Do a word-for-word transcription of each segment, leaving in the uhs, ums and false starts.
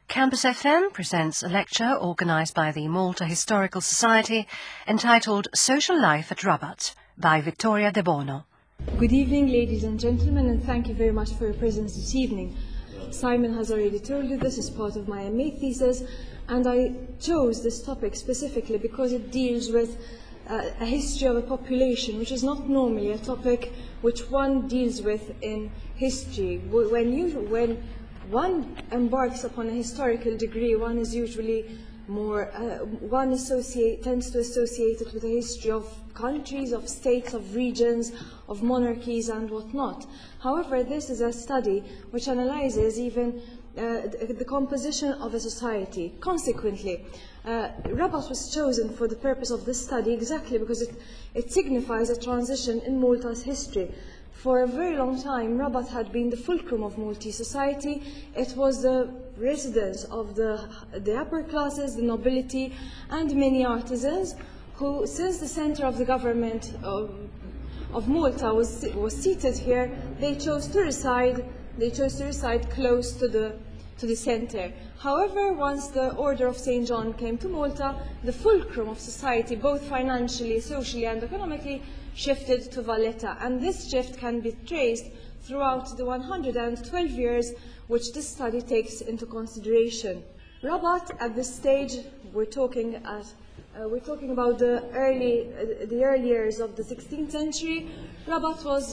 Campus F M presents a lecture organised by the Malta Historical Society entitled Social Life at Rabat by Victoria De Bono. Good evening, ladies and gentlemen, and thank you very much for your presence this evening. Simon has already told you this is part of my M A thesis, and I chose this topic specifically because it deals with uh, a history of a population, which is not normally a topic which one deals with in history. When you, when one embarks upon a historical degree, one is usually more, uh, one associate, tends to associate it with a history of countries, of states, of regions, of monarchies and whatnot. However, this is a study which analyzes even uh, the, the composition of a society. Consequently, uh, Rabat was chosen for the purpose of this study exactly because it, it signifies a transition in Malta's history. For a very long time, Rabat had been the fulcrum of Maltese society. It was the residence of the, the upper classes, the nobility, and many artisans who, since the center of the government of, of Malta was, was seated here, they chose to reside, they chose to reside close to the, to the center. However, once the Order of Saint John came to Malta, the fulcrum of society, both financially, socially, and economically, shifted to Valletta, and this shift can be traced throughout the one hundred twelve years which this study takes into consideration. Rabat, at this stage, we're talking, at, uh, we're talking about the early, uh, the early years of the sixteenth century. Rabat was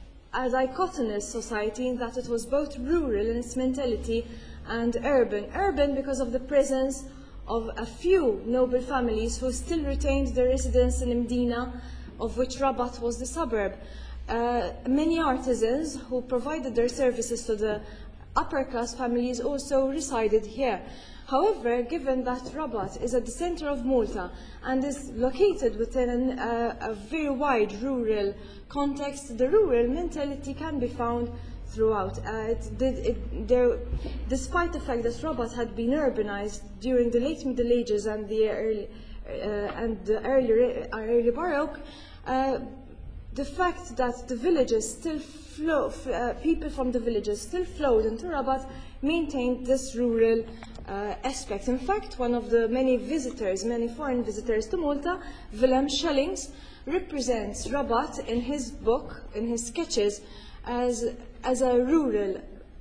a dichotomous society in that it was both rural in its mentality and urban. Urban because of the presence of a few noble families who still retained their residence in Medina, of which Rabat was the suburb. Uh, many artisans who provided their services to the upper class families also resided here. However, given that Rabat is at the center of Malta and is located within a, a very wide rural context, the rural mentality can be found throughout. Uh, it did, it, there, despite the fact that Rabat had been urbanized during the late Middle Ages and the early, uh, and the early, early Baroque, Uh, the fact that the villages still flow, uh, people from the villages still flowed into Rabat maintained this rural uh, aspect. In fact, one of the many visitors, many foreign visitors to Malta, Wilhelm Schellings, represents Rabat in his book, in his sketches, as, as a rural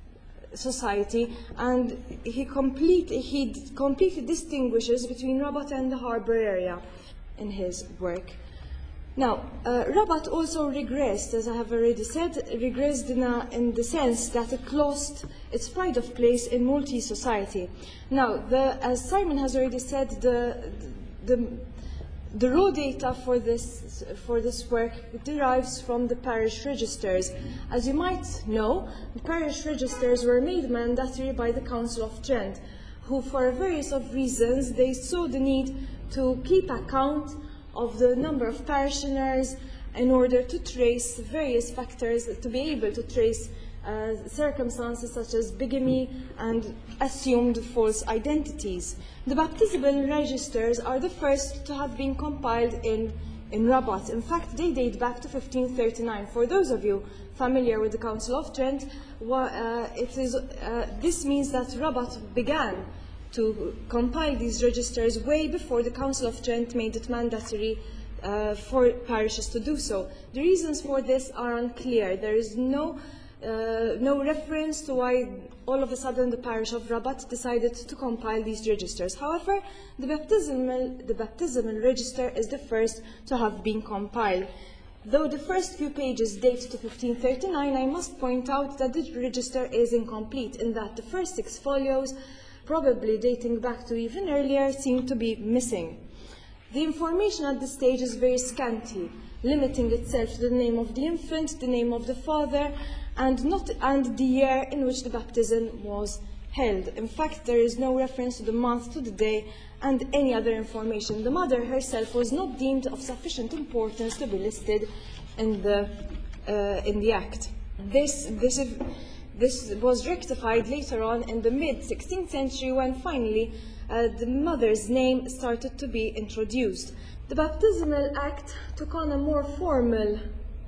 society, and he, complete, he completely distinguishes between Rabat and the harbour area in his work. Now, uh, Rabat also regressed, as I have already said, regressed in, a, in the sense that it lost its pride of place in Maltese society. Now, the, as Simon has already said, the, the, the raw data for this, for this work derives from the parish registers. As you might know, the parish registers were made mandatory by the Council of Trent, who, for various of reasons, they saw the need to keep account of the number of parishioners in order to trace various factors, to be able to trace uh, circumstances such as bigamy and assumed false identities. The baptismal registers are the first to have been compiled in, in Rabat. In fact, they date back to fifteen thirty-nine. For those of you familiar with the Council of Trent, uh, it is, uh, this means that Rabat began to compile these registers way before the Council of Trent made it mandatory uh, for parishes to do so. The reasons for this are unclear. There is no, uh, no reference to why all of a sudden the parish of Rabat decided to compile these registers. However, the baptismal, the baptismal register is the first to have been compiled. Though the first few pages date to fifteen thirty-nine, I must point out that the register is incomplete in that the first six folios, probably dating back to even earlier, seem to be missing. The information at this stage is very scanty, limiting itself to the name of the infant, the name of the father, and, not, and the year in which the baptism was held. In fact, there is no reference to the month, to the day, and any other information. The mother herself was not deemed of sufficient importance to be listed in the, uh, in the Act. This, this is, This was rectified later on in the mid-sixteenth century when finally uh, the mother's name started to be introduced. The Baptismal Act took on a more formal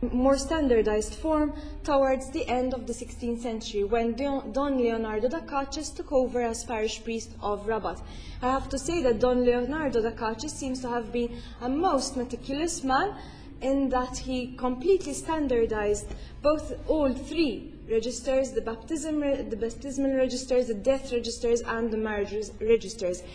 more standardized form towards the end of the sixteenth century, when Don Leonardo da Caches took over as parish priest of Rabat. I have to say that Don Leonardo da Caches seems to have been a most meticulous man, in that he completely standardized both all three registers, the, baptism, the baptismal registers, the death registers, and the marriage registers.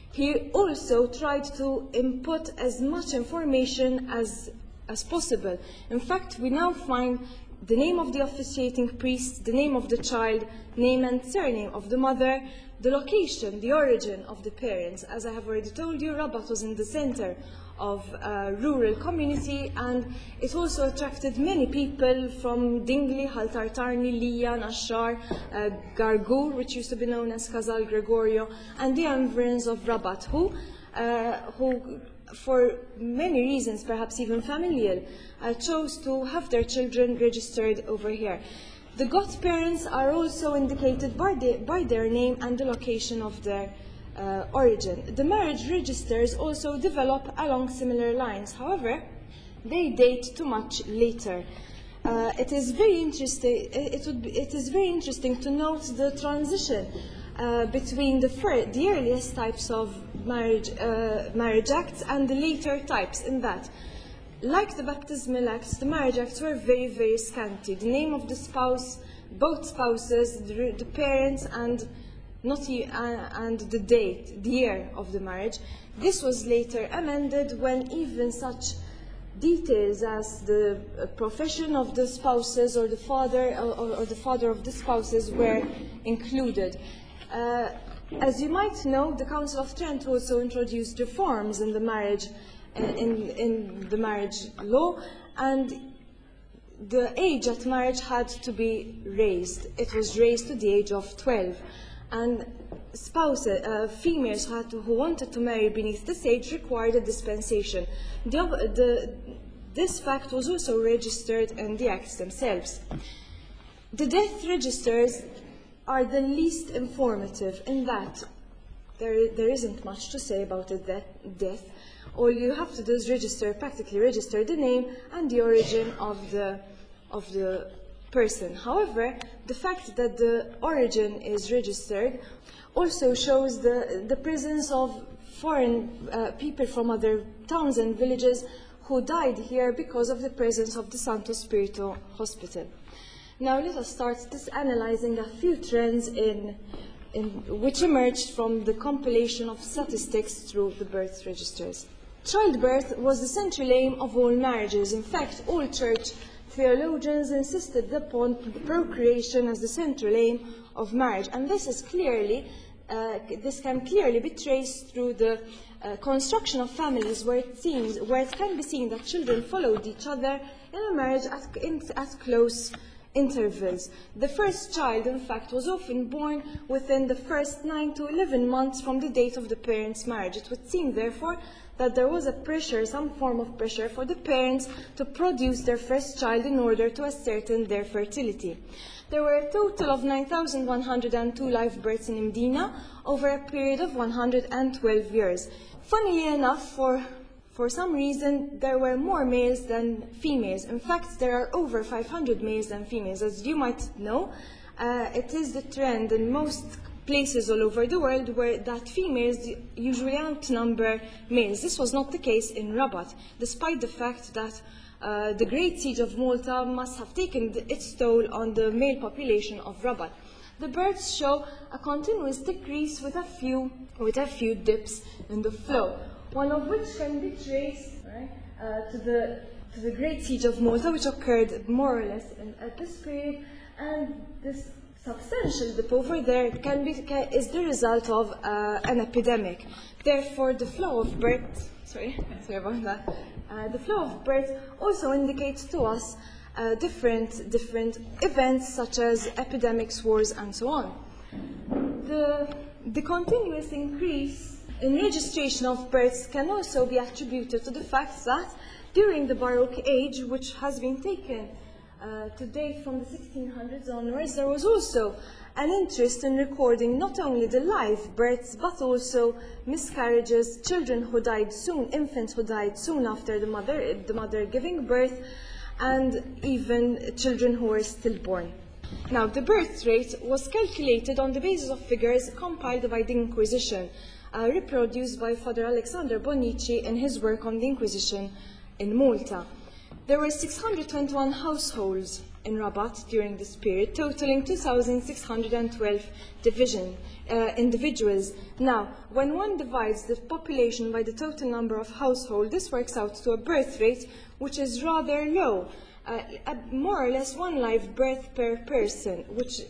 He also tried to input as much information as, as possible. In fact, we now find the name of the officiating priest, the name of the child, name and surname of the mother, the location, the origin of the parents. As I have already told you, Rabat was in the center of a rural community, and it also attracted many people from Dingli, Haltartarni, Liyan, Ashar, uh, Gargur, which used to be known as Casal Gregorio, and the environs of Rabat, who, uh, who for many reasons, perhaps even familial, uh, chose to have their children registered over here. The godparents are also indicated by, the, by their name and the location of their uh, origin. The marriage registers also develop along similar lines. However, they date to much later. Uh, it is very interesting. It would be, it is very interesting to note the transition uh, between the, first, the earliest types of marriage uh, marriage acts and the later types. In that, like the baptismal acts, the marriage acts were very, very scanty. The name of the spouse, both spouses, the, the parents, and not uh, and the date, the year of the marriage. This was later amended when even such details as the uh, profession of the spouses or the father or, or the father of the spouses were included. Uh, as you might know, the Council of Trent also introduced reforms in the marriage uh, in, in the marriage law, and the age at marriage had to be raised. It was raised to the age of twelve. And spouses, uh, females who, had to, who wanted to marry beneath this age required a dispensation. The, the, this fact was also registered in the acts themselves. The death registers are the least informative in that there, there isn't much to say about a de death. All you have to do is register, practically register the name and the origin of the, of the person. However, the fact that the origin is registered also shows the, the presence of foreign uh, people from other towns and villages who died here because of the presence of the Santo Spirito Hospital. Now let us start this analyzing a few trends in, in, which emerged from the compilation of statistics through the birth registers. Childbirth was the central aim of all marriages. In fact, all church theologians insisted upon procreation as the central aim of marriage, and this is clearly, uh, this can clearly be traced through the uh, construction of families, where it seems, where it can be seen that children followed each other in a marriage at, in, at close intervals. The first child, in fact, was often born within the first nine to eleven months from the date of the parents' marriage. It would seem, therefore, that there was a pressure, some form of pressure for the parents to produce their first child in order to ascertain their fertility. There were a total of nine thousand one hundred two live births in Medina over a period of one hundred twelve years. Funnily enough, for, for some reason, there were more males than females. In fact, there are over five hundred males than females. As you might know, uh, it is the trend in most places all over the world where that females usually outnumber males. This was not the case in Rabat, despite the fact that uh, the Great Siege of Malta must have taken its toll on the male population of Rabat. The births show a continuous decrease with a few, with a few dips in the flow, one of which can be traced right, uh, to, the, to the Great Siege of Malta, which occurred more or less in, at this period, and this substantial dip over there can be, can, is the result of uh, an epidemic. Therefore, the flow of birth, sorry, sorry about that, uh, the flow of birth also indicates to us uh, different, different events such as epidemics, wars, and so on. The, the continuous increase in registration of births can also be attributed to the fact that during the Baroque age, which has been taken Uh, to date from the sixteen hundreds onwards, there was also an interest in recording not only the live births, but also miscarriages, children who died soon, infants who died soon after the mother, the mother giving birth, and even children who were stillborn. Now, the birth rate was calculated on the basis of figures compiled by the Inquisition, uh, reproduced by Father Alexander Bonici in his work on the Inquisition in Malta. There were six hundred twenty-one households in Rabat during this period, totaling two thousand six hundred twelve division, uh, individuals. Now, when one divides the population by the total number of households, this works out to a birth rate which is rather low, uh, more or less one live birth per person, which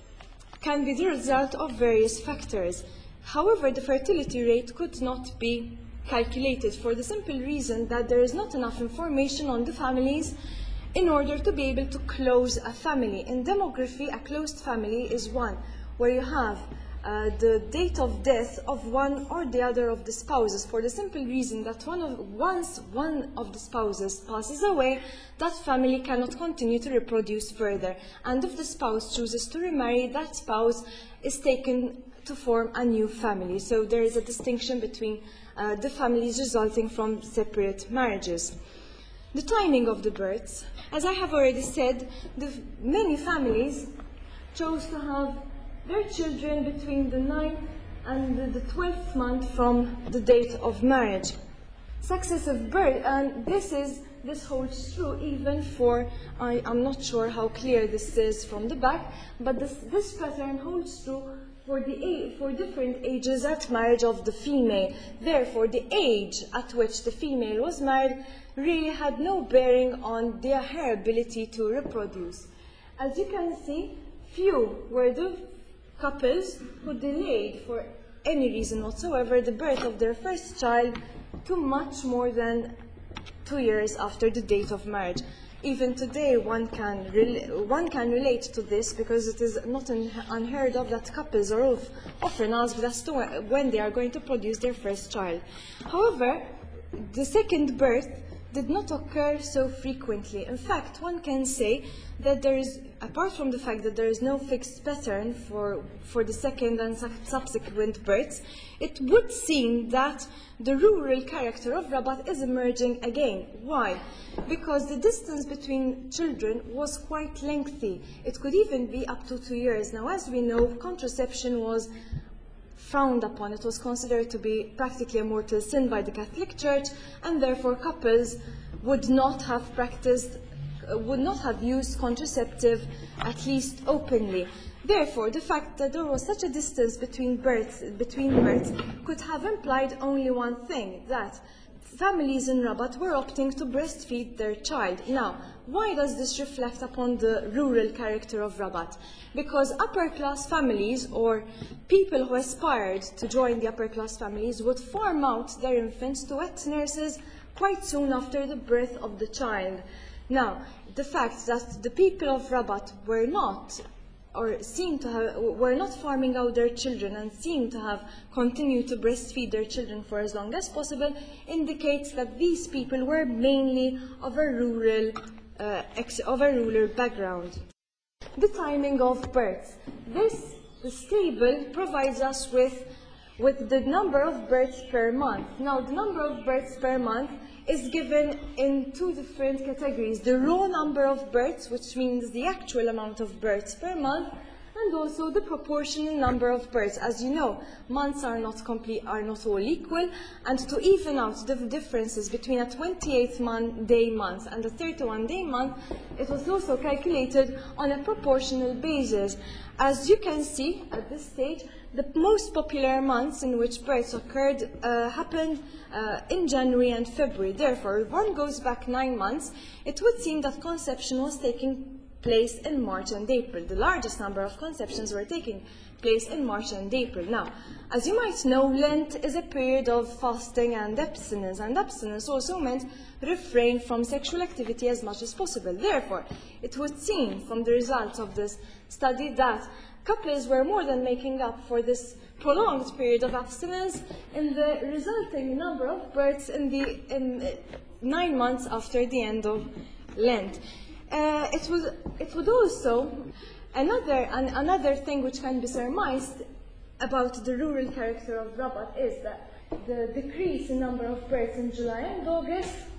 can be the result of various factors. However, the fertility rate could not be calculated for the simple reason that there is not enough information on the families in order to be able to close a family. In demography, a closed family is one where you have uh, the date of death of one or the other of the spouses, for the simple reason that one of, once one of the spouses passes away, that family cannot continue to reproduce further. And if the spouse chooses to remarry, that spouse is taken to form a new family. So there is a distinction between uh, the families resulting from separate marriages. The timing of the births. As I have already said, the many families chose to have their children between the ninth and the twelfth month from the date of marriage. Successive birth, and this is this holds true even for, I am not sure how clear this is from the back, but this, this pattern holds true for, the, for different ages at marriage of the female. Therefore, the age at which the female was married really had no bearing on their, her ability to reproduce. As you can see, few were the couples who delayed for any reason whatsoever the birth of their first child to much more than two years after the date of marriage. Even today, one can, one can relate to this because it is not un unheard of that couples are often asked as to when they are going to produce their first child. However, the second birth did not occur so frequently. In fact, one can say that there is, apart from the fact that there is no fixed pattern for, for the second and su subsequent births, it would seem that the rural character of Rabat is emerging again. Why? Because the distance between children was quite lengthy. It could even be up to two years. Now, as we know, contraception was frowned upon. It was considered to be practically a mortal sin by the Catholic Church, and therefore couples would not have practiced, uh, would not have used contraceptive, at least openly. Therefore, the fact that there was such a distance between births, between births could have implied only one thing, that families in Rabat were opting to breastfeed their child. Now, why does this reflect upon the rural character of Rabat? Because upper-class families, or people who aspired to join the upper-class families, would farm out their infants to wet nurses quite soon after the birth of the child. Now, the fact that the people of Rabat were not or seem to have, were not farming out their children and seem to have continued to breastfeed their children for as long as possible indicates that these people were mainly of a rural, uh, ex of a rural background. The timing of births. This, this table provides us with, with the number of births per month. Now, the number of births per month is given in two different categories. The raw number of births, which means the actual amount of births per month, and also the proportional number of births. As you know, months are not complete, are not all equal, and to even out the differences between a twenty-eight day month and a thirty-one day month, it was also calculated on a proportional basis. As you can see at this stage, the most popular months in which births occurred uh, happened uh, in January and February. Therefore, if one goes back nine months, it would seem that conception was taking place in March and April. The largest number of conceptions were taking place in March and April. Now, as you might know, Lent is a period of fasting and abstinence, and abstinence also meant refrain from sexual activity as much as possible. Therefore, it would seem from the results of this study that couples were more than making up for this prolonged period of abstinence in the resulting number of births in the in, uh, nine months after the end of Lent. Uh, it, would, it would also, another, an, another thing which can be surmised about the rural character of Rabat is that the decrease in number of births in July and August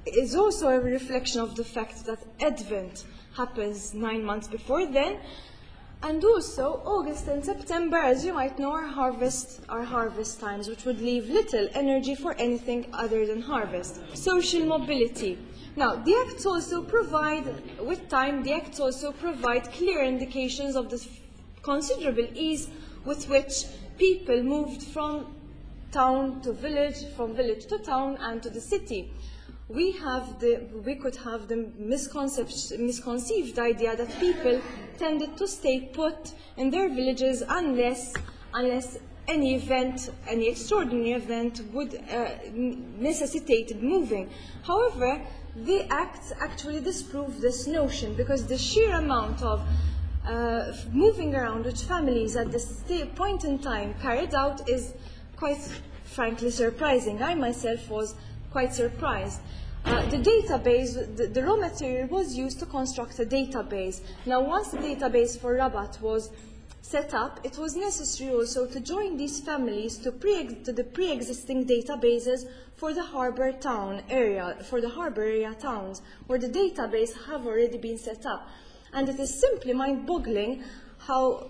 is also a reflection of the fact that Advent happens nine months before then. And also, August and September, as you might know, are harvest, are harvest times, which would leave little energy for anything other than harvest. Social mobility. Now, the acts also provide, with time, the acts also provide clear indications of the considerable ease with which people moved from town to village, from village to town, and to the city. We have the, we could have the misconceived idea that people tended to stay put in their villages unless, unless any event, any extraordinary event would uh, necessitate moving. However, the acts actually disprove this notion, because the sheer amount of uh, moving around which families at this point in time carried out is quite frankly surprising. I myself was quite surprised. Uh, the database, the, the raw material was used to construct a database. Now, once the database for Rabat was set up, it was necessary also to join these families to, pre to the pre-existing databases for the harbour town area, for the harbour area towns, where the database have already been set up. And it is simply mind-boggling how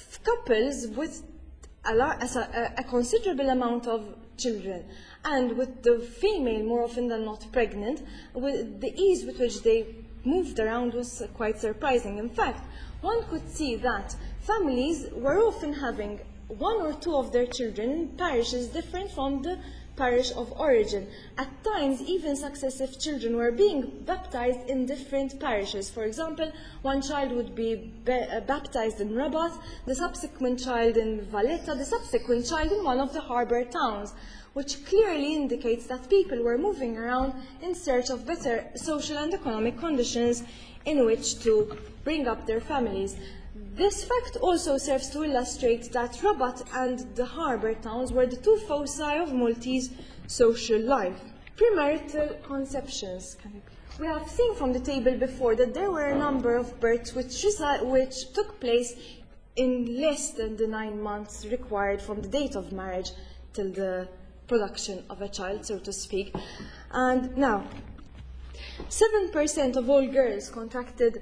couples with a, a, a considerable amount of children, and with the female more often than not pregnant, with the ease with which they moved around was quite surprising. In fact, one could see that families were often having one or two of their children in parishes different from the parish of origin. At times, even successive children were being baptized in different parishes. For example, one child would be baptized in Rabat, the subsequent child in Valletta, the subsequent child in one of the harbour towns, which clearly indicates that people were moving around in search of better social and economic conditions in which to bring up their families. This fact also serves to illustrate that Rabat and the harbour towns were the two foci of Maltese social life. Premarital conceptions. We have seen from the table before that there were a number of births which, which took place in less than the nine months required from the date of marriage till the production of a child, so to speak. And now, seven percent of all girls contracted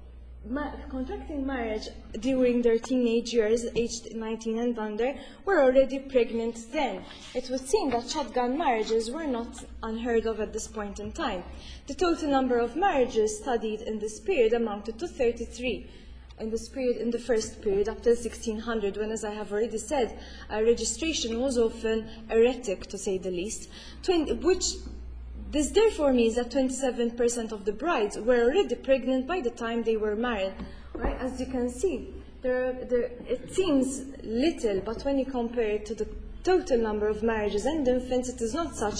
Ma contracting marriage during their teenage years, aged nineteen and under, were already pregnant then. It would seem that shotgun marriages were not unheard of at this point in time. The total number of marriages studied in this period amounted to thirty-three. In this period, in the first period, up till sixteen hundred, when, as I have already said, uh, registration was often erratic, to say the least, which This therefore means that twenty-seven percent of the brides were already pregnant by the time they were married. Right? As you can see, there, there, it seems little, but when you compare it to the total number of marriages and infants, it is not such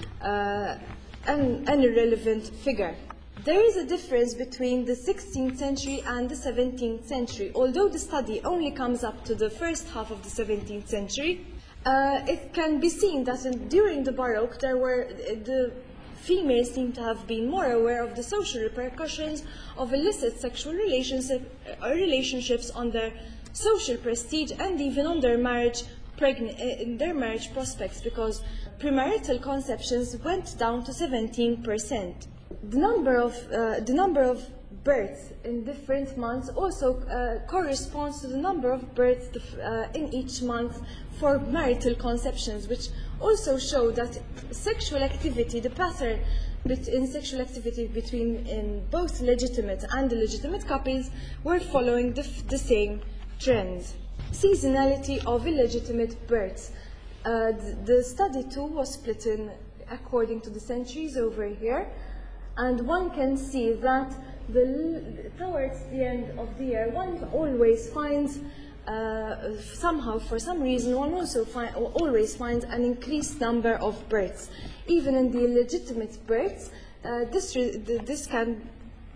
uh, an, an irrelevant figure. There is a difference between the sixteenth century and the seventeenth century. Although the study only comes up to the first half of the seventeenth century, uh, it can be seen that in, during the Baroque, there were uh, the females seem to have been more aware of the social repercussions of illicit sexual relationship, uh, relationships on their social prestige and even on their marriage, pregnant, uh, in their marriage prospects, because premarital conceptions went down to seventeen percent. The number of, uh, the number of births in different months also uh, corresponds to the number of births uh, in each month for marital conceptions, which also show that sexual activity, the pattern in sexual activity between in both legitimate and illegitimate couples, were following the, the same trends. Seasonality of illegitimate births. Uh, the, the study too was split in according to the centuries over here. And one can see that the, towards the end of the year, one always finds, uh, somehow, for some reason, one also find, always finds an increased number of births. Even in the illegitimate births, uh, this, this can,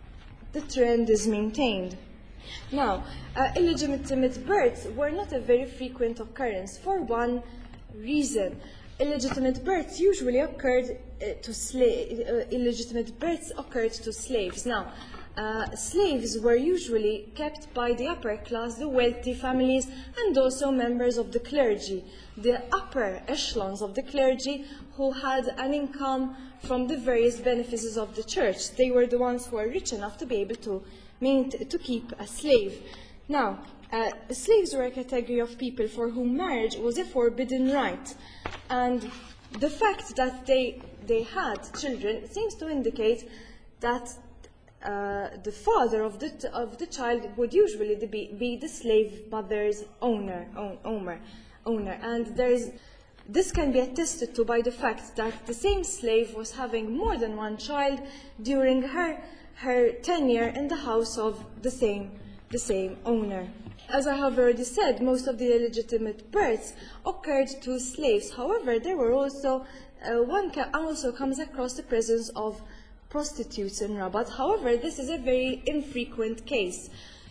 the trend is maintained. Now, uh, illegitimate births were not a very frequent occurrence for one reason. Illegitimate births usually occurred uh, to slaves. Uh, illegitimate births occurred to slaves. Now, uh, slaves were usually kept by the upper class, the wealthy families, and also members of the clergy, the upper echelons of the clergy who had an income from the various benefices of the church. They were the ones who were rich enough to be able to, to keep a slave. Now, uh, slaves were a category of people for whom marriage was a forbidden right, and the fact that they, they had children seems to indicate that uh, the father of the, of the child would usually be, be the slave mother's owner, own, owner, owner. And there is, this can be attested to by the fact that the same slave was having more than one child during her, her tenure in the house of the same, the same owner. As I have already said, most of the illegitimate births occurred to slaves. However, there were also, uh, one ca also comes across the presence of prostitutes in Rabat. However, this is a very infrequent case.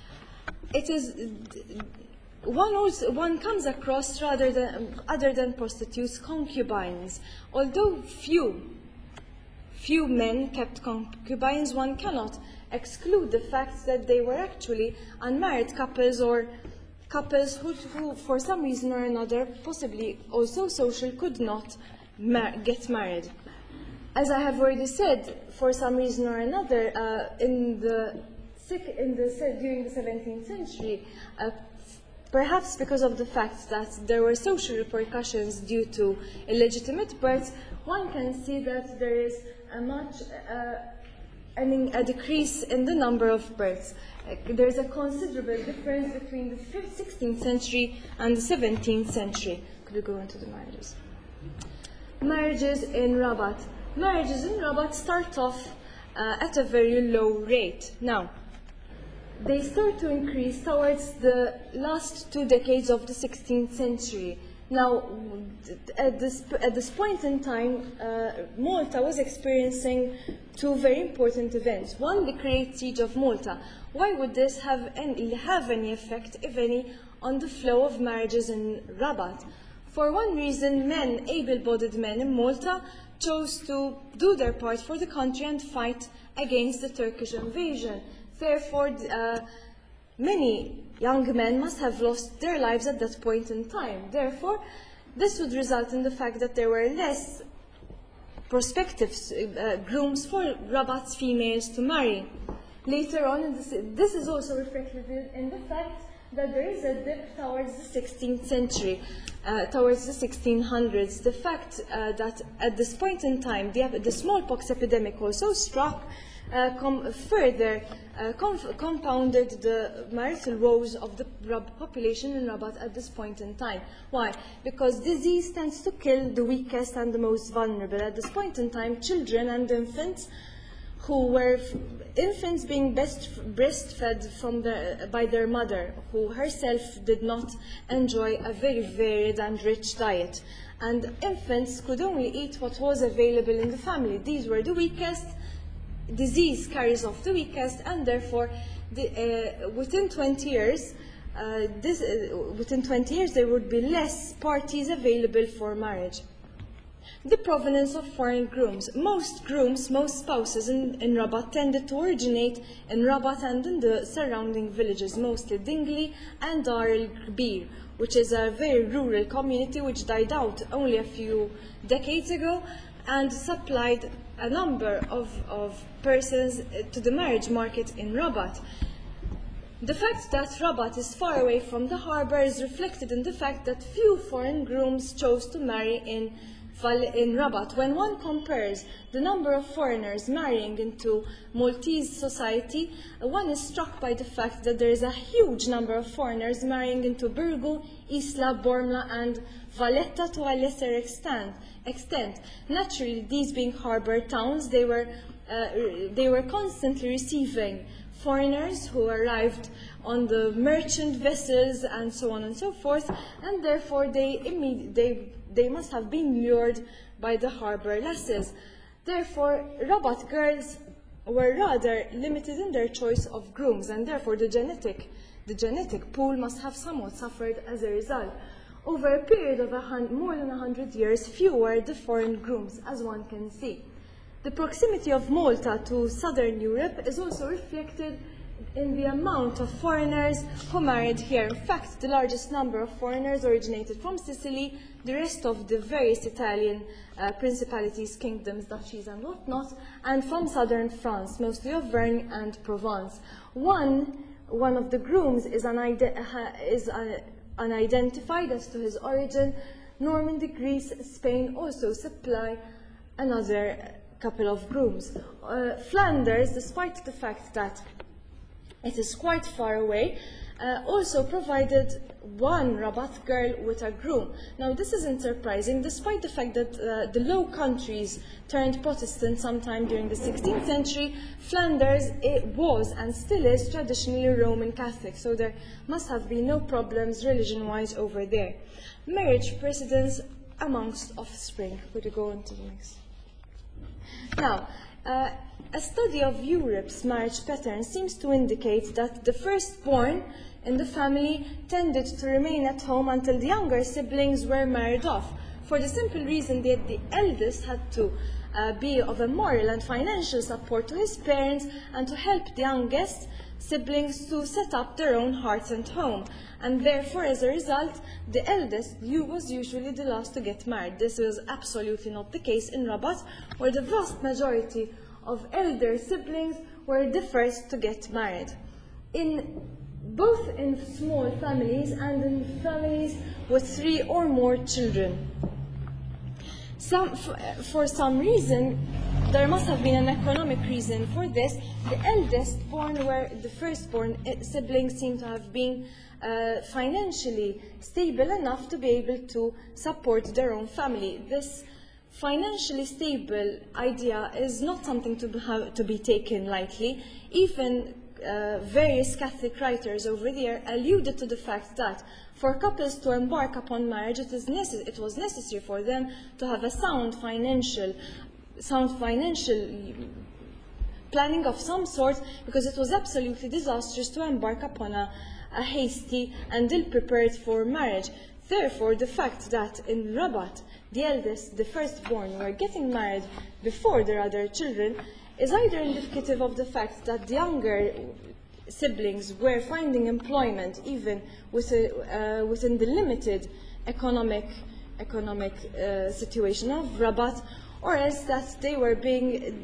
It is, one, also, one comes across, rather than, other than prostitutes, concubines. Although few, few men kept concubines, one cannot exclude the fact that they were actually unmarried couples or couples who, who for some reason or another, possibly also social, could not mar get married. As I have already said, for some reason or another, uh, in the, in the, during the seventeenth century, uh, perhaps because of the fact that there were social repercussions due to illegitimate births, one can see that there is a much uh, a decrease in the number of births. There is a considerable difference between the sixteenth century and the seventeenth century. Could we go into the marriages? Marriages in Rabat. Marriages in Rabat start off uh, at a very low rate. Now, they start to increase towards the last two decades of the sixteenth century. Now, at this, at this point in time, uh, Malta was experiencing two very important events. One, the Great Siege of Malta. Why would this have any, have any effect, if any, on the flow of marriages in Rabat? For one reason, men, able-bodied men in Malta, chose to do their part for the country and fight against the Turkish invasion. Therefore, uh, many young men must have lost their lives at that point in time. Therefore, this would result in the fact that there were less prospective uh, grooms for Rabat's females to marry. Later on, in this, this is also reflected in the fact that there is a dip towards the sixteenth century, uh, towards the sixteen hundreds. The fact uh, that at this point in time, the, the smallpox epidemic also struck, Uh, com further uh, compounded the marital woes of the population in Rabat at this point in time. Why? Because disease tends to kill the weakest and the most vulnerable. At this point in time, children and infants who were infants being best breastfed from the, by their mother, who herself did not enjoy a very varied and rich diet. And infants could only eat what was available in the family. These were the weakest. Disease carries off the weakest, and therefore, the, uh, within twenty years, uh, this, uh, within twenty years, there would be less parties available for marriage. The provenance of foreign grooms. Most grooms, most spouses in, in Rabat tended to originate in Rabat and in the surrounding villages, mostly Dingli and Dar el-Kbir, which is a very rural community which died out only a few decades ago and supplied a number of, of persons to the marriage market in Rabat. The fact that Rabat is far away from the harbor is reflected in the fact that few foreign grooms chose to marry in, in Rabat. When one compares the number of foreigners marrying into Maltese society, one is struck by the fact that there is a huge number of foreigners marrying into Birgu, Isla, Bormla, and Valletta to a lesser extent. extent. Naturally, these being harbor towns, they were, uh, they were constantly receiving foreigners who arrived on the merchant vessels and so on and so forth, and therefore they, they, they must have been lured by the harbor lasses. Therefore, Rabat girls were rather limited in their choice of grooms, and therefore the genetic, the genetic pool must have somewhat suffered as a result. Over a period of a more than a hundred years, few were the foreign grooms, as one can see. The proximity of Malta to southern Europe is also reflected in the amount of foreigners who married here. In fact, the largest number of foreigners originated from Sicily, the rest of the various Italian uh, principalities, kingdoms, duchies and whatnot, and from southern France, mostly Auvergne and Provence. One, one of the grooms is, unide is uh, unidentified as to his origin. Normandy, Greece, Spain also supply another couple of grooms. Uh, Flanders, despite the fact that it is quite far away, uh, also provided one Rabat girl with a groom. Now, this isn't surprising, despite the fact that uh, the Low Countries turned Protestant sometime during the sixteenth century. Flanders it was and still is traditionally Roman Catholic, so there must have been no problems religion-wise over there. Marriage precedence amongst offspring. Could you go on to the next? Now, uh, a study of Europe's marriage pattern seems to indicate that the firstborn in the family tended to remain at home until the younger siblings were married off, for the simple reason that the eldest had to uh, be of a moral and financial support to his parents and to help the youngest siblings to set up their own hearths and home. And therefore, as a result, the eldest was usually the last to get married. This was absolutely not the case in Rabat, where the vast majority of elder siblings were the first to get married, in both in small families and in families with three or more children. Some, for some reason, there must have been an economic reason for this. The eldest born, where the firstborn siblings seem to have been uh, financially stable enough to be able to support their own family. This financially stable idea is not something to be, have, to be taken lightly. Even uh, various Catholic writers over there alluded to the fact that for couples to embark upon marriage, it, is necess it was necessary for them to have a sound financial, sound financial planning of some sort, because it was absolutely disastrous to embark upon a, a hasty and ill-prepared for marriage. Therefore, the fact that in Rabat, the eldest, the firstborn, were getting married before their other children is either indicative of the fact that the younger siblings were finding employment even within, uh, within the limited economic, economic uh, situation of Rabat, or else that they were being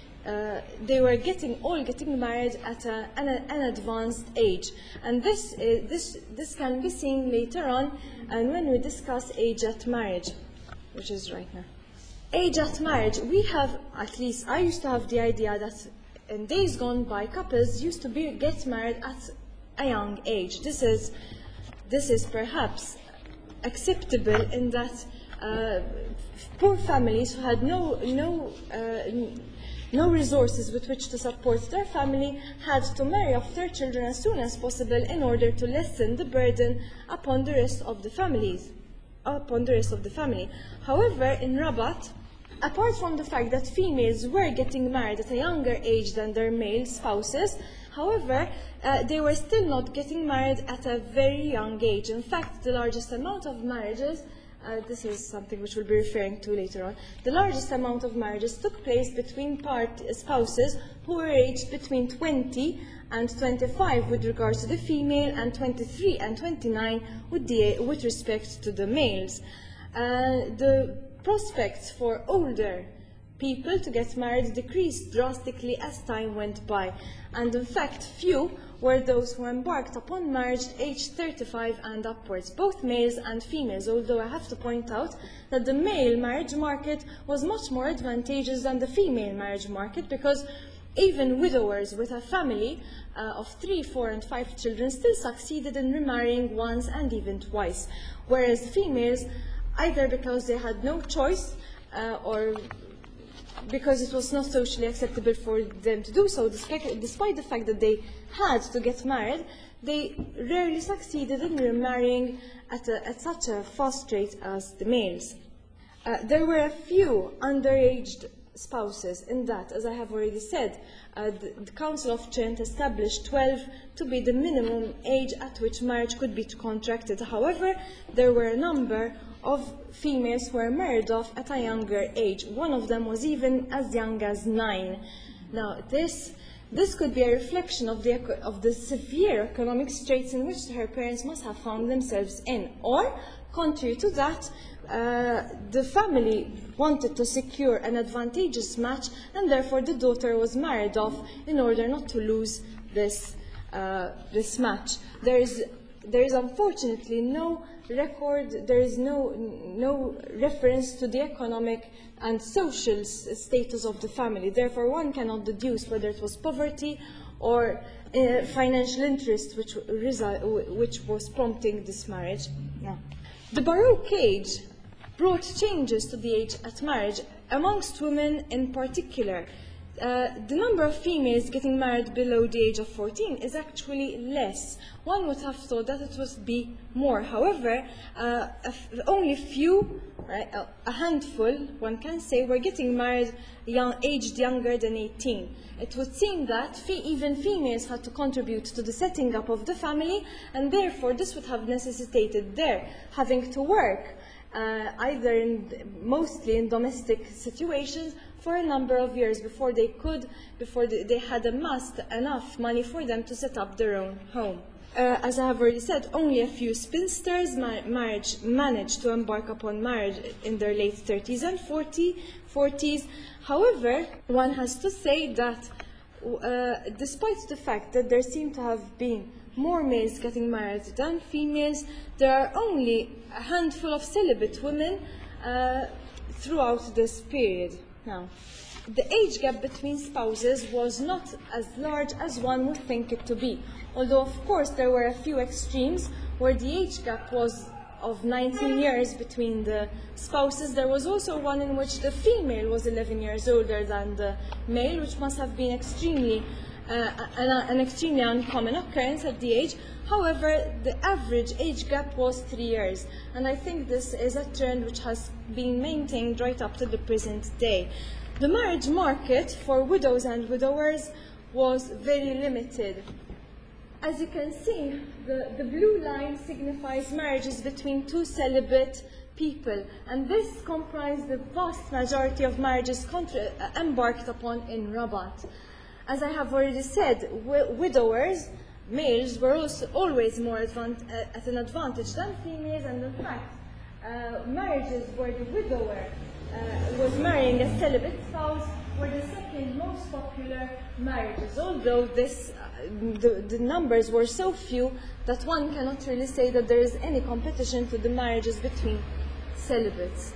Uh, they were getting all getting married at a, an, an advanced age, and this, uh, this this can be seen later on, and when we discuss age at marriage, which is right now. Age at marriage, we have, at least I used to have the idea that in days gone by, couples used to be get married at a young age. This is this is perhaps acceptable in that uh, poor families who had no no. Uh, no resources with which to support their family had to marry off their children as soon as possible in order to lessen the burden upon the rest of the families, upon the rest of the family. However, in Rabat, apart from the fact that females were getting married at a younger age than their male spouses, however, uh, they were still not getting married at a very young age. In fact, the largest amount of marriages Uh, this is something which we'll be referring to later on. The largest amount of marriages took place between part spouses who were aged between twenty and twenty-five with regards to the female, and twenty-three and twenty-nine with, the, with respect to the males. Uh, the prospects for older people to get married decreased drastically as time went by, and in fact few were those who embarked upon marriage aged thirty-five and upwards, both males and females, although I have to point out that the male marriage market was much more advantageous than the female marriage market, because even widowers with a family uh, of three, four and five children still succeeded in remarrying once and even twice, whereas females, either because they had no choice uh, or because it was not socially acceptable for them to do so, despite, despite the fact that they had to get married, they rarely succeeded in remarrying at, a, at such a fast rate as the males. Uh, there were a few underaged spouses in that, as I have already said, uh, the, the Council of Trent established twelve to be the minimum age at which marriage could be contracted. However, there were a number of females who were married off at a younger age. One of them was even as young as nine. Now, this, this could be a reflection of the, of the severe economic straits in which her parents must have found themselves in. Or, contrary to that, uh, the family wanted to secure an advantageous match, and therefore the daughter was married off in order not to lose this, uh, this match. There is, there is unfortunately no record, there is no, no reference to the economic and social status of the family. Therefore, one cannot deduce whether it was poverty or uh, financial interest which, which was prompting this marriage. Yeah. The Baroque age brought changes to the age at marriage, amongst women in particular. Uh, the number of females getting married below the age of fourteen is actually less. One would have thought that it would be more. However, uh, only few, right, a handful, one can say, were getting married young, aged younger than eighteen. It would seem that fe even females had to contribute to the setting up of the family, and therefore this would have necessitated their having to work, uh, either in, mostly in domestic situations, for a number of years before they could, before they had amassed enough money for them to set up their own home. Uh, as I have already said, only a few spinsters ma marriage managed to embark upon marriage in their late thirties and forties. However, one has to say that uh, despite the fact that there seem to have been more males getting married than females, there are only a handful of celibate women uh, throughout this period. Now, the age gap between spouses was not as large as one would think it to be, although of course there were a few extremes where the age gap was of nineteen years between the spouses. There was also one in which the female was eleven years older than the male, which must have been extremely uh, an, an extremely uncommon occurrence at the age. However, the average age gap was three years, and I think this is a trend which has been maintained right up to the present day. The marriage market for widows and widowers was very limited. As you can see, the, the blue line signifies marriages between two celibate people, and this comprised the vast majority of marriages contra embarked upon in Rabat. As I have already said, widowers, males, were also always more advan uh, at an advantage than females, and in fact, uh, marriages where the widower uh, was marrying a celibate spouse were the second most popular marriages, although this, uh, the, the numbers were so few that one cannot really say that there is any competition to the marriages between celibates.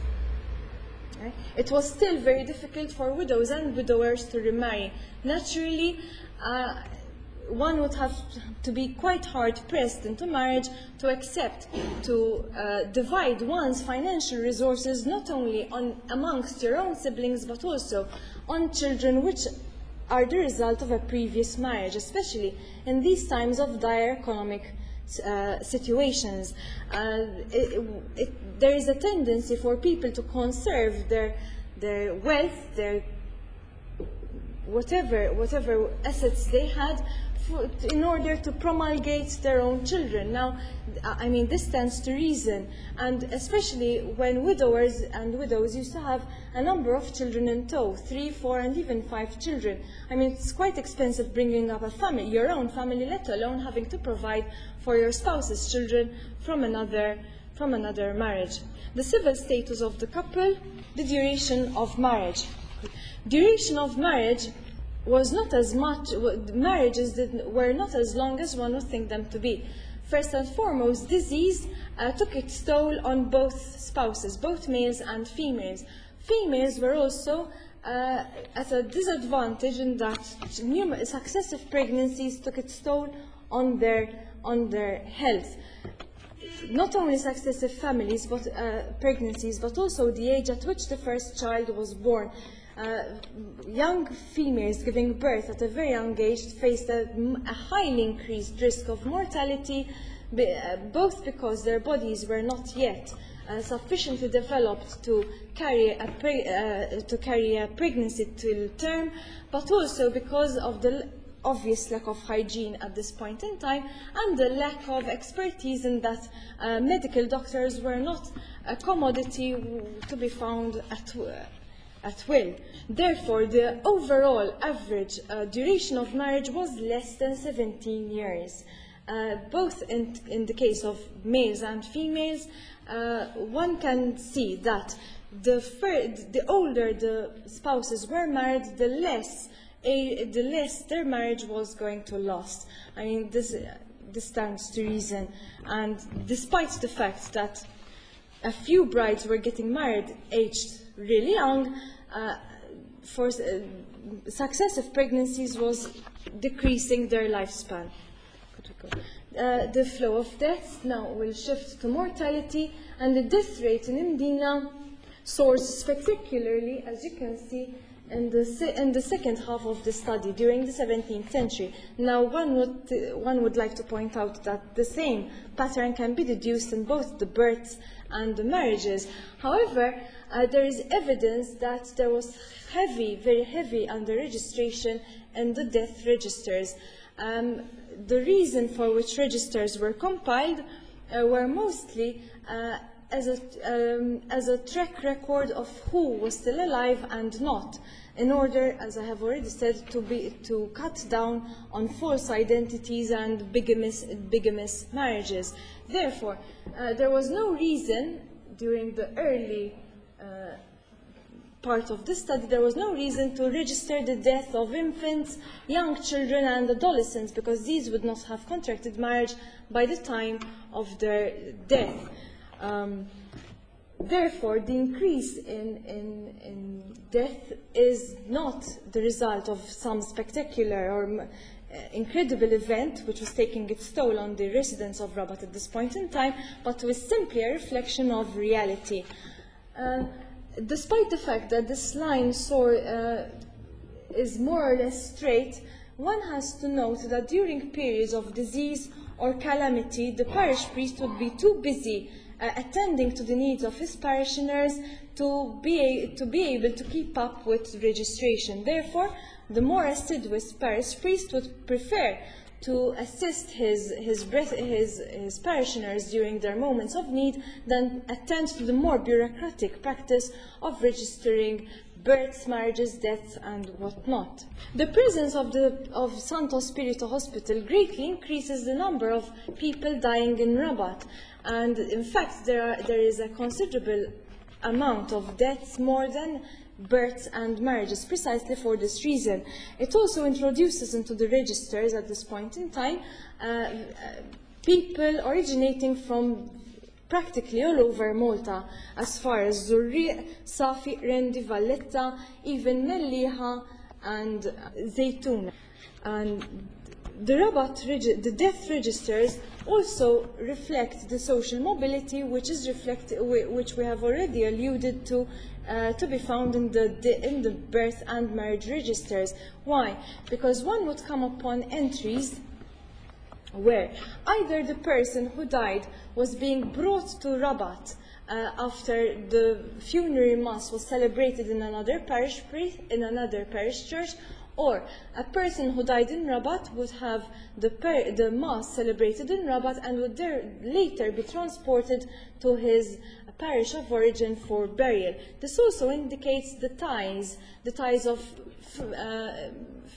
Okay? It was still very difficult for widows and widowers to remarry. Naturally, uh, one would have to be quite hard-pressed into marriage to accept to uh, divide one's financial resources not only on amongst your own siblings but also on children which are the result of a previous marriage, especially in these times of dire economic uh, situations. Uh, it, it, there is a tendency for people to conserve their, their wealth, their whatever, whatever assets they had, For, in order to promulgate their own children. Now, I mean, this stands to reason, and especially when widowers and widows used to have a number of children in tow, three, four, and even five children. I mean, it's quite expensive bringing up a family, your own family, let alone having to provide for your spouse's children from another, from another marriage. The civil status of the couple, the duration of marriage. Duration of marriage was not as much, marriages did, were not as long as one would think them to be. First and foremost, disease uh, took its toll on both spouses, both males and females. Females were also uh, at a disadvantage in that numerous successive pregnancies took its toll on their, on their health. Not only successive families, but uh, pregnancies, but also the age at which the first child was born. Uh, young females giving birth at a very young age faced a, a highly increased risk of mortality, be, uh, both because their bodies were not yet uh, sufficiently developed to carry a, pre, uh, to carry a pregnancy till term, but also because of the obvious lack of hygiene at this point in time, and the lack of expertise in that uh, medical doctors were not a commodity to be found at, uh, at will. Therefore, the overall average uh, duration of marriage was less than seventeen years. Uh, both in, in the case of males and females, uh, one can see that the, fir the older the spouses were married, the less, a, the less their marriage was going to last. I mean, this, uh, this stands to reason. And despite the fact that a few brides were getting married aged really young, uh, for uh, successive pregnancies was decreasing their lifespan. Uh, the flow of deaths now will shift to mortality, and the death rate in Mdina soars spectacularly, as you can see, in the, se in the second half of the study during the seventeenth century. Now, one would, uh, one would like to point out that the same pattern can be deduced in both the births and the marriages. However, uh, there is evidence that there was heavy, very heavy under-registration in the death registers. Um, the reason for which registers were compiled uh, were mostly uh, as, a, um, as a track record of who was still alive and not, in order, as I have already said, to, be, to cut down on false identities and bigamous, bigamous marriages. Therefore, uh, there was no reason during the early uh, part of this study, there was no reason to register the death of infants, young children, and adolescents, because these would not have contracted marriage by the time of their death. Um, therefore, the increase in, in, in death is not the result of some spectacular or uh, incredible event which was taking its toll on the residents of Rabat at this point in time, but was simply a reflection of reality. Uh, Despite the fact that this line soar, uh, is more or less straight, one has to note that during periods of disease or calamity, the parish priest would be too busy uh, attending to the needs of his parishioners to be, to be able to keep up with registration. Therefore, the more assiduous parish priest would prefer to assist his, his, his, his parishioners during their moments of need than attend to the more bureaucratic practice of registering births, marriages, deaths, and whatnot. The presence of, the, of Santo Spirito Hospital greatly increases the number of people dying in Rabat, and in fact there, are, there is a considerable amount of deaths, more than births and marriages, precisely for this reason. It also introduces into the registers at this point in time uh, uh, people originating from practically all over Malta, as far as Zurri, Safi, Rendi, Valletta, even Melliha and Zaytun. And the Rabat, the death registers also reflect the social mobility, which is reflect, which we have already alluded to, uh, to be found in the, in the birth and marriage registers. Why? Because one would come upon entries where either the person who died was being brought to Rabat uh, after the funerary mass was celebrated in another parish, in another parish church, or a person who died in Rabat would have the, per the mass celebrated in Rabat and would there later be transported to his parish of origin for burial. This also indicates the ties, the ties of uh,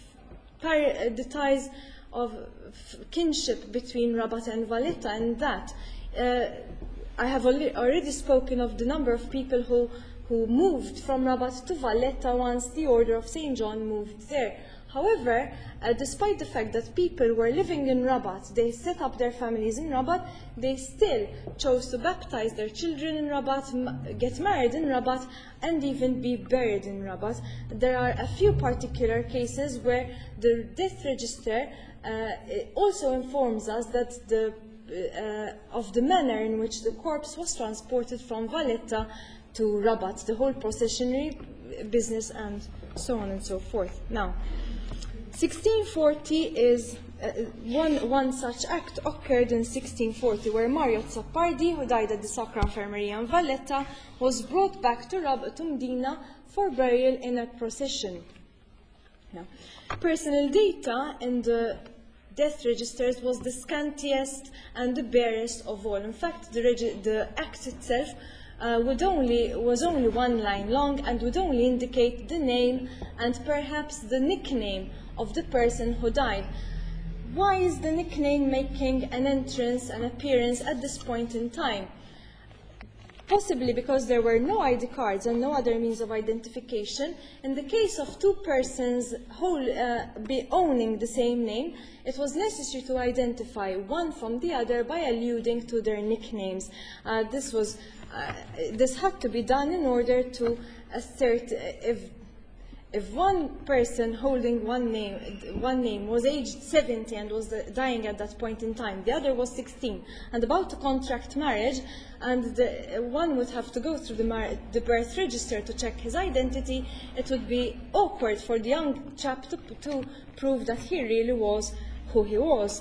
the ties of kinship between Rabat and Valletta, and that uh, I have already spoken of the number of people who who moved from Rabat to Valletta once the Order of Saint John moved there. However, uh, despite the fact that people were living in Rabat, they set up their families in Rabat, they still chose to baptize their children in Rabat, get married in Rabat, and even be buried in Rabat. There are a few particular cases where the death register uh, also informs us that the, uh, of the manner in which the corpse was transported from Valletta to Rabat, the whole processionary business, and so on and so forth. Now, sixteen forty is uh, one, one such act occurred in sixteen forty, where Mario Zappardi, who died at the Sacra Infermeria in Valletta, was brought back to Rabat, to Mdina, for burial in a procession. Yeah. Personal data in the death registers was the scantiest and the barest of all. In fact, the, the act itself uh, would only, was only one line long and would only indicate the name and perhaps the nickname of the person who died. Why is the nickname making an entrance, an appearance at this point in time? Possibly because there were no I D cards and no other means of identification. In the case of two persons whole, uh, be owning the same name, it was necessary to identify one from the other by alluding to their nicknames. Uh, this, was, uh, this had to be done in order to assert if If one person holding one name, one name was aged seventy and was dying at that point in time, the other was sixteen and about to contract marriage, and the, one would have to go through the, the birth register to check his identity, it would be awkward for the young chap to, to prove that he really was who he was.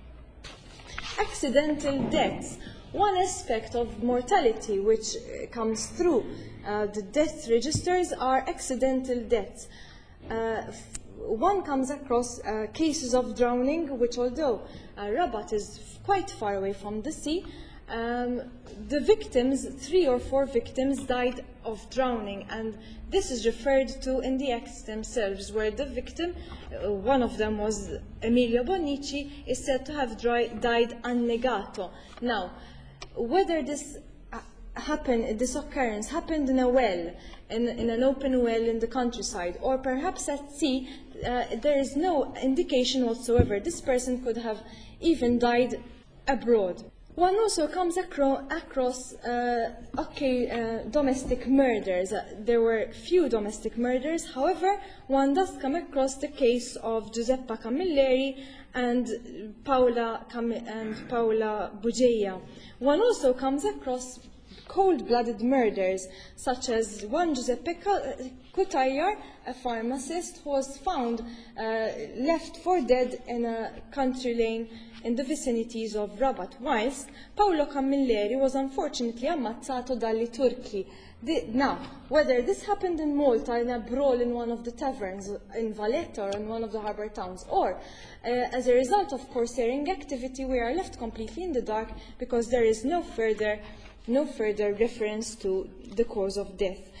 Accidental deaths. One aspect of mortality which comes through uh, the death registers are accidental deaths. Uh, one comes across uh, cases of drowning, which although uh, Rabat is quite far away from the sea, um, the victims, three or four victims, died of drowning, and this is referred to in the acts themselves, where the victim, uh, one of them was Emilio Bonnici, is said to have dry, died annegato. Now, whether this uh, happened, this occurrence happened in a well, in, in an open well in the countryside, or perhaps at sea, uh, there is no indication whatsoever. This person could have even died abroad. One also comes acro across uh, okay, uh, domestic murders. Uh, there were few domestic murders, however, one does come across the case of Giuseppa Camilleri and Paola, Cam and Paola Bugeia. One also comes across cold-blooded murders, such as one Giuseppe Cutajar, a pharmacist, who was found uh, left for dead in a country lane in the vicinities of Rabat, whilst Paolo Camilleri was unfortunately ammazzato dagli Turchi. The, now, whether this happened in Malta in a brawl in one of the taverns in Valletta or in one of the harbour towns, or uh, as a result of corsairing activity, we are left completely in the dark because there is no further, no further reference to the cause of death.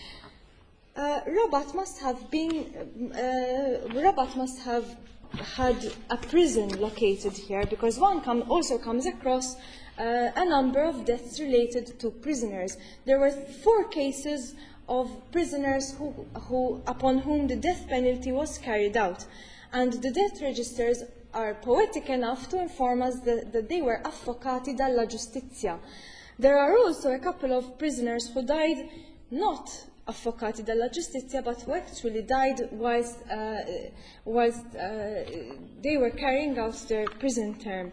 Uh, Rabat must have been, uh, Rabat must have had a prison located here, because one come, also comes across uh, a number of deaths related to prisoners. There were four cases of prisoners who, who, upon whom the death penalty was carried out, and the death registers are poetic enough to inform us that, that they were affocati dalla giustizia. There are also a couple of prisoners who died not affocati dalla giustizia, but who actually died whilst, uh, whilst uh, they were carrying out their prison term.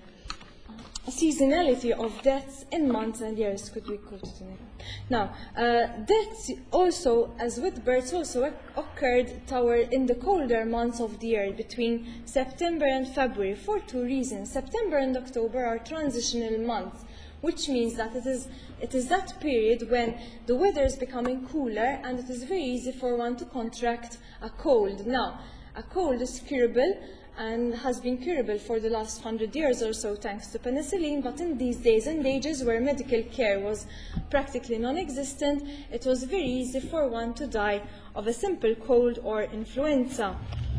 Seasonality of deaths in months and years. Could we go to the next? Now, uh, deaths also, as with births, also occurred toward in the colder months of the year, between September and February, for two reasons. September and October are transitional months, which means that it is, it is that period when the weather is becoming cooler and it is very easy for one to contract a cold. Now, a cold is curable and has been curable for the last hundred years or so thanks to penicillin, but in these days and ages where medical care was practically non-existent, it was very easy for one to die of a simple cold or influenza.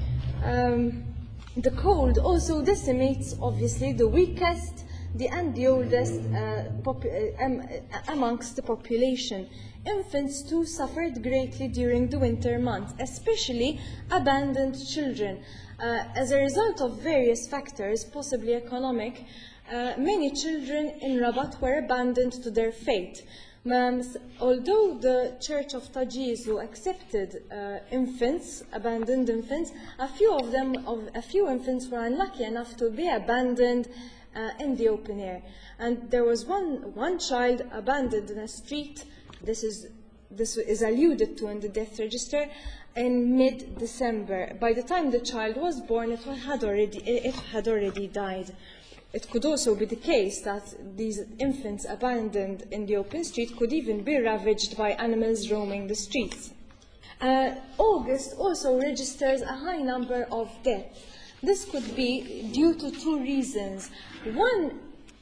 Um, the cold also decimates, obviously, the weakest the and the oldest uh, pop uh, um, uh, amongst the population. Infants too suffered greatly during the winter months, especially abandoned children. Uh, as a result of various factors, possibly economic, uh, many children in Rabat were abandoned to their fate. Um, although the Church of Tajizu accepted uh, infants, abandoned infants, a few of them, of, a few infants were unlucky enough to be abandoned Uh, in the open air. And there was one, one child abandoned in a street, this is, this is alluded to in the death register, in mid-December. By the time the child was born, it had, already, it had already died. It could also be the case that these infants abandoned in the open street could even be ravaged by animals roaming the streets. Uh, August also registers a high number of deaths. This could be due to two reasons. One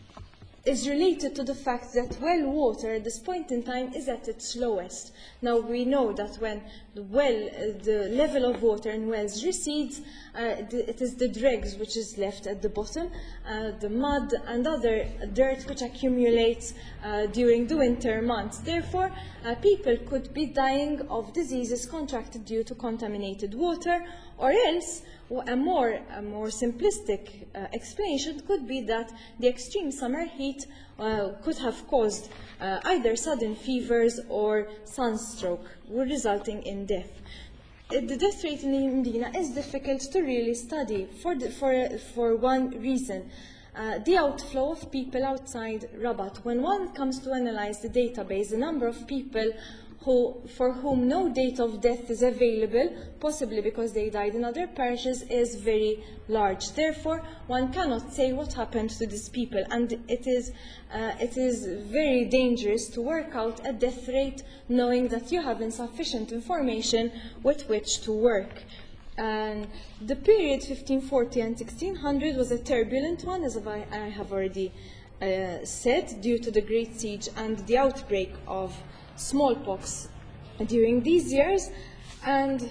is related to the fact that well water at this point in time is at its lowest. Now we know that when the well, uh, the level of water in wells recedes, uh, the, it is the dregs which is left at the bottom, uh, the mud and other dirt which accumulates uh, during the winter months. Therefore, uh, people could be dying of diseases contracted due to contaminated water, or else a more, a more simplistic uh, explanation could be that the extreme summer heat uh, could have caused uh, either sudden fevers or sunstroke, resulting in death. The death rate in Medina is difficult to really study for, the, for, for one reason. Uh, the outflow of people outside Rabat. When one comes to analyze the database, the number of people who, for whom no date of death is available, possibly because they died in other parishes, is very large. Therefore, one cannot say what happened to these people, and it is, uh, it is very dangerous to work out a death rate knowing that you have insufficient information with which to work. And the period fifteen forty and sixteen hundred was a turbulent one, as I, I have already uh, said, due to the Great Siege and the outbreak of smallpox during these years, and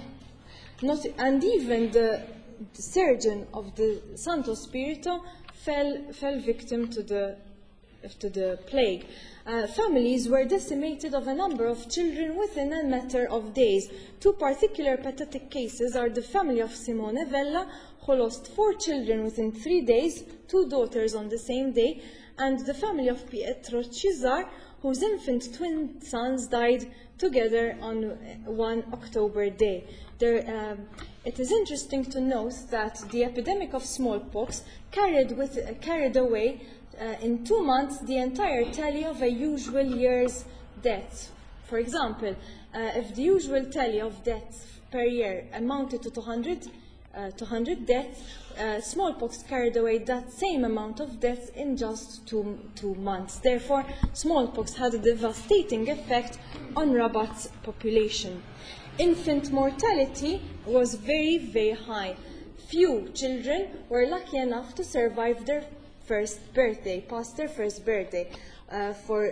not and even the, the surgeon of the Santo Spirito fell fell victim to the to the plague. Uh, families were decimated of a number of children within a matter of days. Two particular pathetic cases are the family of Simone Vella, who lost four children within three days, two daughters on the same day, and the family of Pietro Cesar, whose infant twin sons died together on one October day. There, um, it is interesting to note that the epidemic of smallpox carried, with, uh, carried away uh, in two months the entire tally of a usual year's deaths. For example, uh, if the usual tally of deaths per year amounted to two hundred, uh, two hundred deaths, Uh, smallpox carried away that same amount of deaths in just two, two months. Therefore, smallpox had a devastating effect on Rabat's population. Infant mortality was very, very high. Few children were lucky enough to survive their first birthday, past their first birthday. Uh, for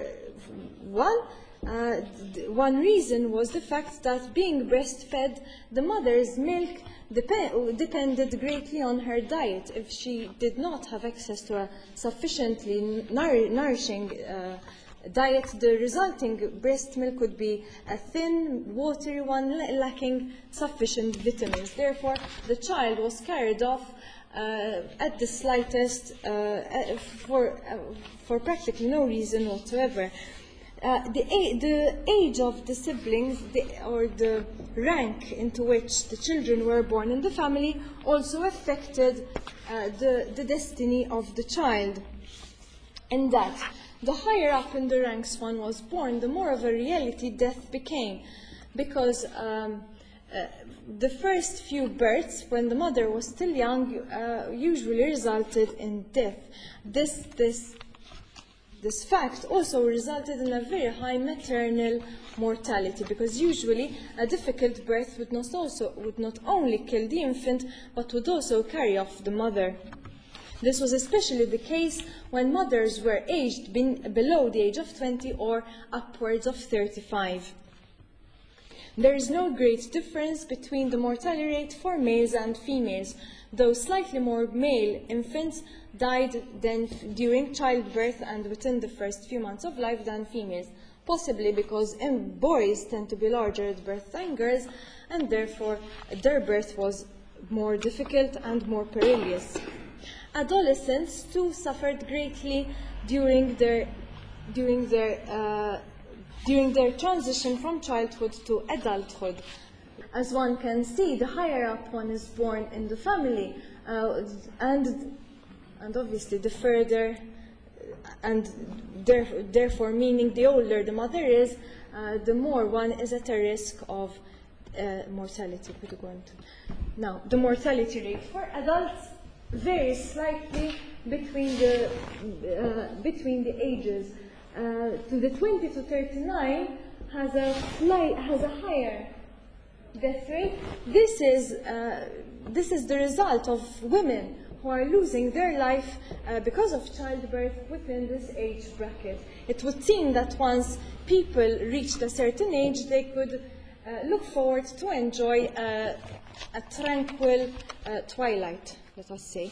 one, uh, one reason was the fact that being breastfed, the mother's milk Dep- depended greatly on her diet. If she did not have access to a sufficiently nour- nourishing uh, diet, the resulting breast milk would be a thin, watery one, lacking sufficient vitamins. Therefore, the child was carried off uh, at the slightest uh, for, uh, for practically no reason whatsoever. Uh, the, the age of the siblings, the, or the rank into which the children were born in the family, also affected uh, the, the destiny of the child. In that, the higher up in the ranks one was born, the more of a reality death became. Because um, uh, the first few births, when the mother was still young, uh, usually resulted in death. This, this This fact also resulted in a very high maternal mortality, because usually a difficult birth would not, also, would not only kill the infant, but would also carry off the mother. This was especially the case when mothers were aged below the age of twenty or upwards of thirty-five. There is no great difference between the mortality rate for males and females, though slightly more male infants died than during childbirth and within the first few months of life than females, possibly because boys tend to be larger at birth than girls, and therefore their birth was more difficult and more perilous. Adolescents too suffered greatly during their, during their, uh, during their transition from childhood to adulthood. As one can see, the higher up one is born in the family, uh, and and obviously the further, and there, therefore meaning the older the mother is, uh, the more one is at a risk of uh, mortality. Now, the mortality rate for adults varies slightly between the uh, between the ages. Uh, to the twenty to thirty-nine has a slight has a higher death rate. This is, uh, this is the result of women who are losing their life uh, because of childbirth within this age bracket. It would seem that once people reached a certain age, they could uh, look forward to enjoy uh, a tranquil uh, twilight, let us say.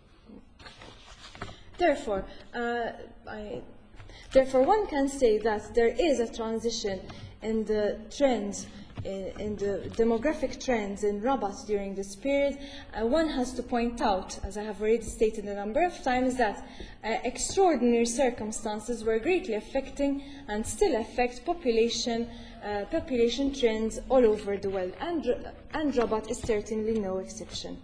Therefore, uh, I, therefore, one can say that there is a transition in the trends, in, in the demographic trends in Rabat during this period. Uh, one has to point out, as I have already stated a number of times, that uh, extraordinary circumstances were greatly affecting and still affect population, uh, population trends all over the world, and, and Rabat is certainly no exception.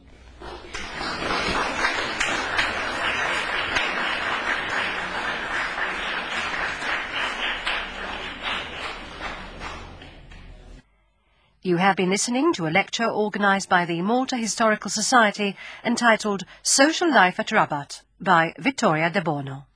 You have been listening to a lecture organised by the Malta Historical Society entitled Social Life at Rabat by Vittoria De Bono.